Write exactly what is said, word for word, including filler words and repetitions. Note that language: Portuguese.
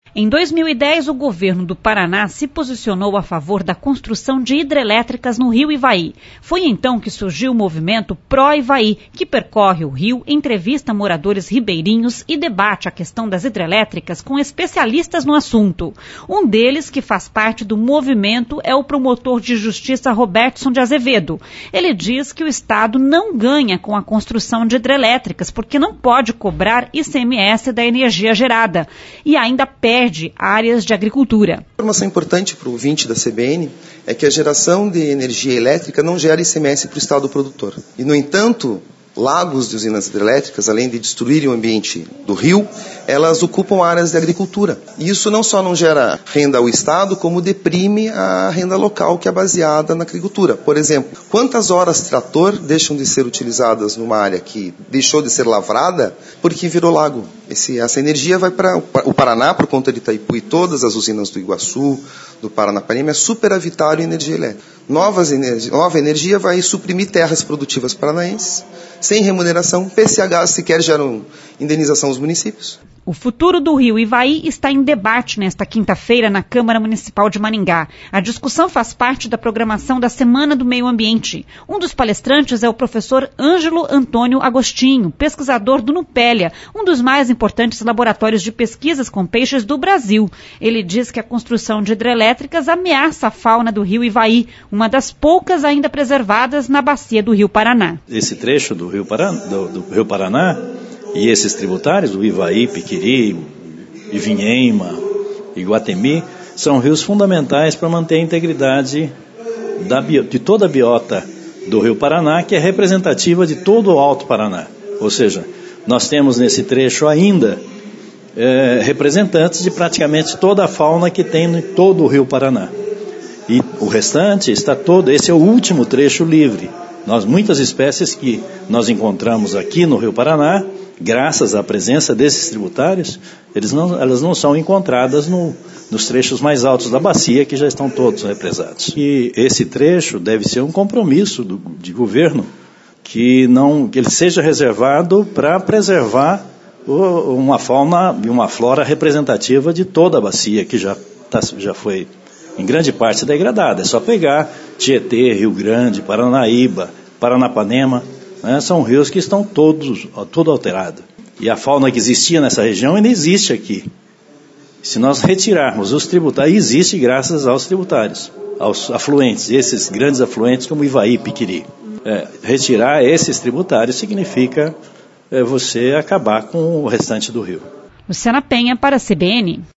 Em dois mil e dez, o governo do Paraná se posicionou a favor da construção de hidrelétricas no rio Ivaí. Foi então que surgiu o movimento Pró-Ivaí, que percorre o rio, entrevista moradores ribeirinhos e debate a questão das hidrelétricas com especialistas no assunto. Um deles, que faz parte do movimento, é o promotor de justiça Robertson de Azevedo. Ele diz que o Estado não ganha com a construção de hidrelétricas, porque não pode cobrar I C M S da energia gerada e ainda perde áreas de agricultura. A informação importante para o ouvinte da C B N é que a geração de energia elétrica não gera I C M S para o Estado produtor. E, no entanto, lagos de usinas hidrelétricas, além de destruírem o ambiente do rio, elas ocupam áreas de agricultura. E isso não só não gera renda ao Estado, como deprime a renda local, que é baseada na agricultura. Por exemplo, quantas horas trator deixam de ser utilizadas numa área que deixou de ser lavrada porque virou lago? Esse, essa energia vai para o Paraná, por conta de Itaipu e todas as usinas do Iguaçu, do Paranapanema, é superavitário em energia elétrica. Novas energia, nova energia vai suprimir terras produtivas paranaenses, sem remuneração. P C H sequer geram indenização aos municípios. O futuro do rio Ivaí está em debate nesta quinta-feira na Câmara Municipal de Maringá. A discussão faz parte da programação da Semana do Meio Ambiente. Um dos palestrantes é o professor Ângelo Antônio Agostinho, pesquisador do Nupélia, um dos mais importantes laboratórios de pesquisas com peixes do Brasil. Ele diz que a construção de hidrelétricas ameaça a fauna do rio Ivaí, uma das poucas ainda preservadas na bacia do rio Paraná. Esse trecho do rio Paraná, do, do rio Paraná e esses tributários, o Ivaí, Piquiri, Ivinhema, Iguatemi, são rios fundamentais para manter a integridade da bio, de toda a biota do rio Paraná, que é representativa de todo o Alto Paraná. Ou seja, nós temos nesse trecho ainda é, representantes de praticamente toda a fauna que tem em todo o rio Paraná. E o restante está todo, esse é o último trecho livre. Nós, muitas espécies que nós encontramos aqui no rio Paraná, graças à presença desses tributários, eles não, elas não são encontradas no, nos trechos mais altos da bacia, que já estão todos represados. E esse trecho deve ser um compromisso do, de governo, que, não, que ele seja reservado para preservar o, uma fauna e uma flora representativa de toda a bacia, que já, tá, já foi, em grande parte, degradada. É só pegar Tietê, Rio Grande, Paranaíba, Paranapanema, né, são rios que estão todos, todo alterados. E a fauna que existia nessa região ainda existe aqui. Se nós retirarmos os tributários, existe graças aos tributários, aos afluentes, esses grandes afluentes como Ivaí, Piquiri. É, retirar esses tributários significa é, você acabar com o restante do rio. Luciana Penha para a C B N.